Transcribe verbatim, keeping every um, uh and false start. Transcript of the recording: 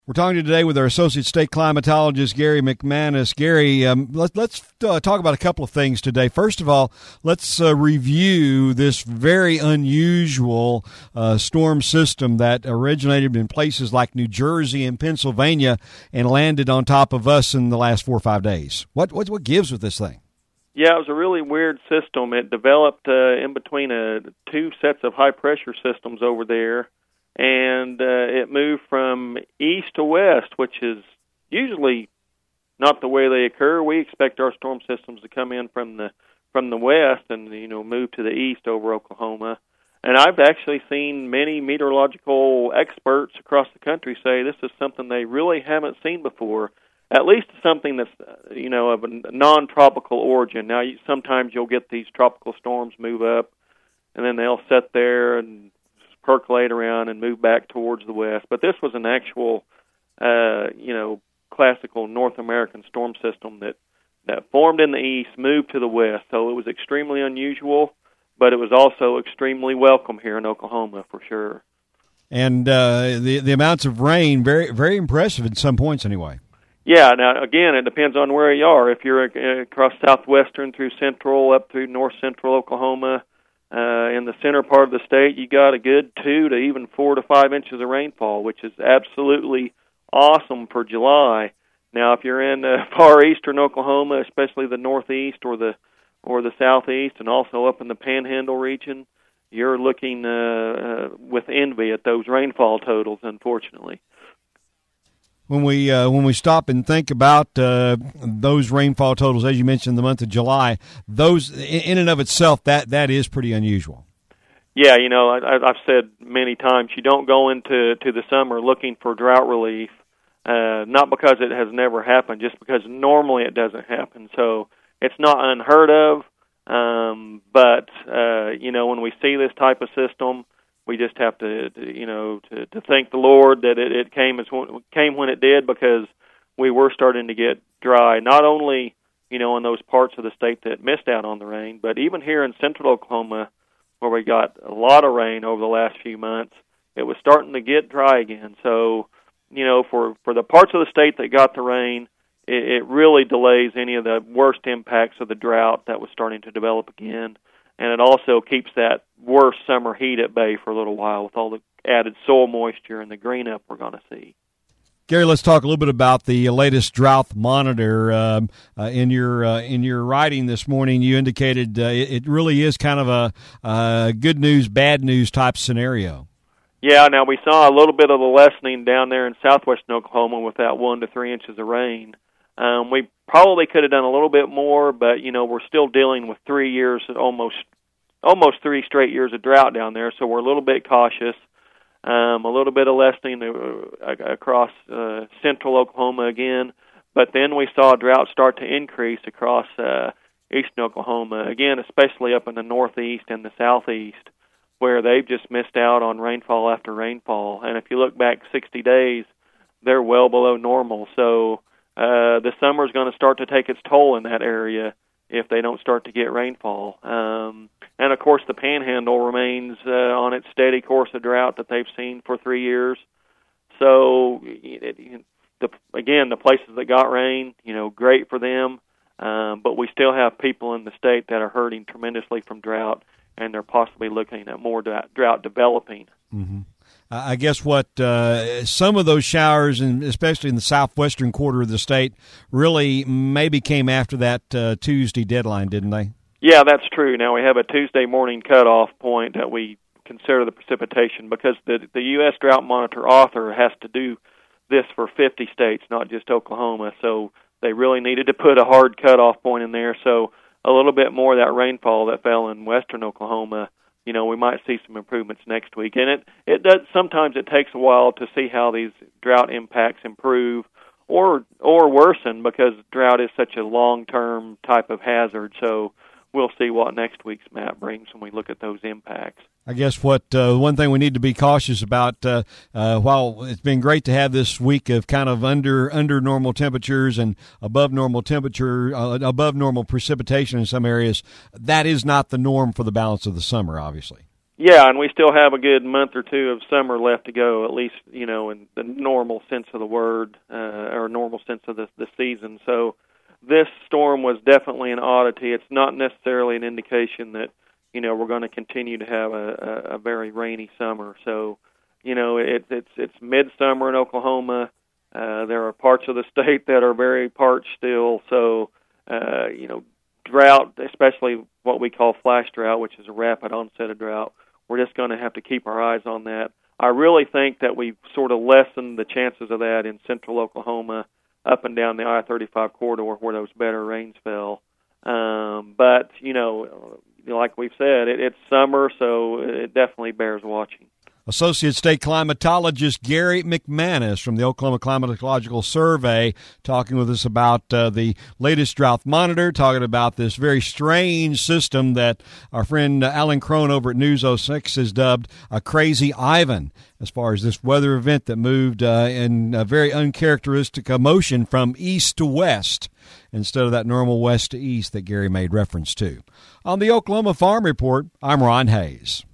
We're talking today with our Associate State Climatologist, Gary McManus. Gary, um, let, let's uh, talk about a couple of things today. First of all, let's uh, review this very unusual uh, storm system that originated in places like New Jersey and Pennsylvania and landed on top of us in the last four or five days. What what, what gives with this thing? Yeah, it was a really weird system. It developed uh, in between uh, two sets of high-pressure systems over there. And uh, it moved from east to west, which is usually not the way they occur. We expect our storm systems to come in from the from the west and, you know, move to the east over Oklahoma. And I've actually seen many meteorological experts across the country say this is something they really haven't seen before, at least something that's, you know, of a non-tropical origin. Now, you, sometimes you'll get these tropical storms move up, and then they'll sit there and percolate around and move back towards the west. But this was an actual, uh, you know, classical North American storm system that, that formed in the east, moved to the west. So it was extremely unusual, but it was also extremely welcome here in Oklahoma for sure. And uh, the the amounts of rain, very very impressive at some points anyway. Yeah, now, again, it depends on where you are. If you're across southwestern through central, up through north central Oklahoma, Uh, in the center part of the state, you got a good two to even four to five inches of rainfall, which is absolutely awesome for July. Now, if you're in uh, far eastern Oklahoma, especially the northeast or the or the southeast, and also up in the Panhandle region, you're looking uh, uh, with envy at those rainfall totals, unfortunately. When we uh, when we stop and think about uh, those rainfall totals, as you mentioned, the month of July, those in and of itself, that that is pretty unusual. Yeah, you know, I, I've said many times, you don't go into to the summer looking for drought relief, uh, not because it has never happened, just because normally it doesn't happen. So it's not unheard of, um, but, uh, you know, when we see this type of system, we just have to, to you know, to, to thank the Lord that it, it came as came when it did, because we were starting to get dry, not only, you know, in those parts of the state that missed out on the rain, but even here in central Oklahoma, where we got a lot of rain over the last few months, it was starting to get dry again. So, you know, for, for the parts of the state that got the rain, it, it really delays any of the worst impacts of the drought that was starting to develop again. And it also keeps that worst summer heat at bay for a little while with all the added soil moisture and the green up we're going to see. Gary, let's talk a little bit about the latest drought monitor. Um, uh, in your uh, in your writing this morning, you indicated uh, it, it really is kind of a uh, good news, bad news type scenario. Yeah, now we saw a little bit of the lessening down there in southwestern Oklahoma with that one to three inches of rain. Um, we probably could have done a little bit more, but, you know, we're still dealing with three years, almost almost three straight years of drought down there, so we're a little bit cautious. Um, a little bit of lessening uh, across uh, central Oklahoma again, but then we saw drought start to increase across uh, eastern Oklahoma, again, especially up in the northeast and the southeast, where they've just missed out on rainfall after rainfall. And if you look back sixty days, they're well below normal, so Uh, the summer is going to start to take its toll in that area if they don't start to get rainfall. Um, and, of course, the Panhandle remains uh, on its steady course of drought that they've seen for three years. So, it, it, the, again, the places that got rain, you know, great for them. Um, but we still have people in the state that are hurting tremendously from drought, and they're possibly looking at more drought developing. Mm-hmm. I guess what uh, some of those showers, and especially in the southwestern quarter of the state, really maybe came after that uh, Tuesday deadline, didn't they? Yeah, that's true. Now we have a Tuesday morning cutoff point that we consider the precipitation, because the the U S Drought Monitor author has to do this for fifty states, not just Oklahoma. So they really needed to put a hard cutoff point in there. So a little bit more of that rainfall that fell in western Oklahoma, you know, we might see some improvements next week. And it, it does, sometimes it takes a while to see how these drought impacts improve or or worsen, because drought is such a long-term type of hazard. So we'll see what next week's map brings when we look at those impacts. I guess what uh, one thing we need to be cautious about, uh, uh, while it's been great to have this week of kind of under under normal temperatures and above normal temperature, uh, above normal precipitation in some areas, that is not the norm for the balance of the summer, obviously. Yeah, and we still have a good month or two of summer left to go, at least, you know, in the normal sense of the word, uh, or normal sense of the, the season. So this storm was definitely an oddity. It's not necessarily an indication that, you know, we're going to continue to have a, a, a very rainy summer. So, you know, it, it's it's midsummer in Oklahoma. Uh, there are parts of the state that are very parched still. So, uh, you know, drought, especially what we call flash drought, which is a rapid onset of drought, we're just going to have to keep our eyes on that. I really think that we've sort of lessened the chances of that in central Oklahoma, up and down the I thirty-five corridor where those better rains fell. Um, but, you know, like we've said, it, it's summer, so it definitely bears watching. Associate State Climatologist Gary McManus from the Oklahoma Climatological Survey talking with us about uh, the latest drought monitor, talking about this very strange system that our friend uh, Alan Crone over at News oh six has dubbed a crazy Ivan, as far as this weather event that moved uh, in a very uncharacteristic motion from east to west instead of that normal west to east that Gary made reference to. On the Oklahoma Farm Report, I'm Ron Hayes.